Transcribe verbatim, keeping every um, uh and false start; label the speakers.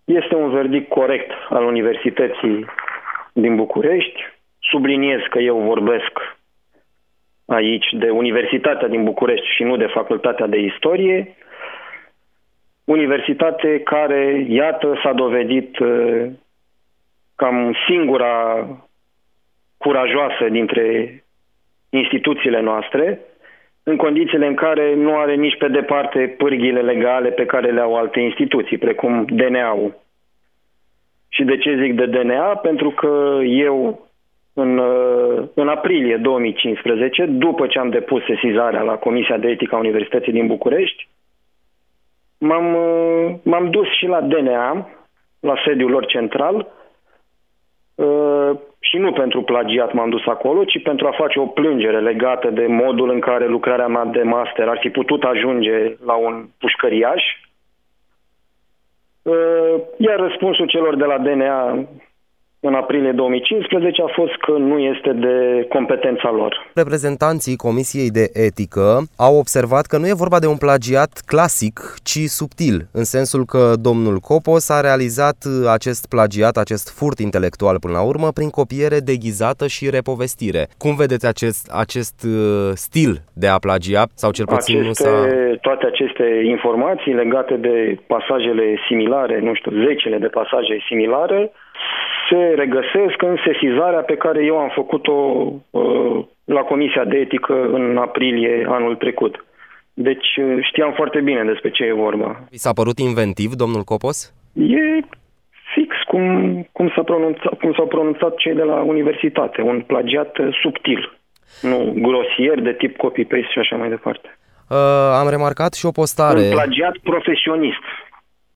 Speaker 1: Este un verdict corect al Universității din București. Subliniez că eu vorbesc aici de Universitatea din București și nu de Facultatea de Istorie. Universitate care, iată, s-a dovedit cam singura curajoasă dintre instituțiile noastre, în condițiile în care nu are nici pe departe pârghiile legale pe care le au alte instituții, precum D N A-ul. Și de ce zic de D N A? Pentru că eu, în, în aprilie două mii cincisprezece, după ce am depus sesizarea la Comisia de Etică a Universității din București, m-am, m-am dus și la D N A, la sediul lor central, și nu pentru plagiat m-am dus acolo, ci pentru a face o plângere legată de modul în care lucrarea mea de master ar fi putut ajunge la un pușcăriaș. Iar răspunsul celor de la D N A în aprilie două mii cincisprezece a fost că nu este de competența lor.
Speaker 2: Reprezentanții Comisiei de Etică au observat că nu e vorba de un plagiat clasic, ci subtil, în sensul că domnul Copos a realizat acest plagiat, acest furt intelectual până la urmă, prin copiere deghizată și repovestire. Cum vedeți acest, acest stil de a plagia? Sau cel puțin
Speaker 1: aceste,
Speaker 2: nu s-a...
Speaker 1: Toate aceste informații legate de pasajele similare, nu știu, zecile de pasaje similare, se regăsesc în sesizarea pe care eu am făcut-o uh, la Comisia de Etică în aprilie anul trecut. Deci uh, știam foarte bine despre ce e vorba.
Speaker 2: Vi s-a părut inventiv, domnul Copos?
Speaker 1: E fix cum, cum, s-a pronunțat, cum s-au pronunțat cei de la universitate. Un plagiat subtil, nu grosier de tip copy-paste și așa mai departe.
Speaker 2: Uh, am remarcat și o postare...
Speaker 1: Un plagiat profesionist,